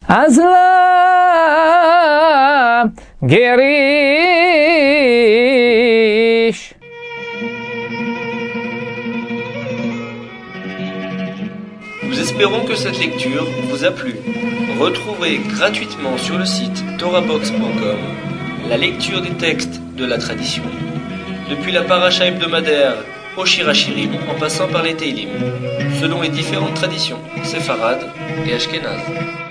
Azla Gerish. Nous espérons que cette lecture vous a plu. Retrouvez gratuitement sur le site torahbox.com la lecture des textes de la tradition, depuis la paracha hebdomadaire au Shirachirim en passant par les Teilim, selon les différentes traditions séfarades et ashkénazes.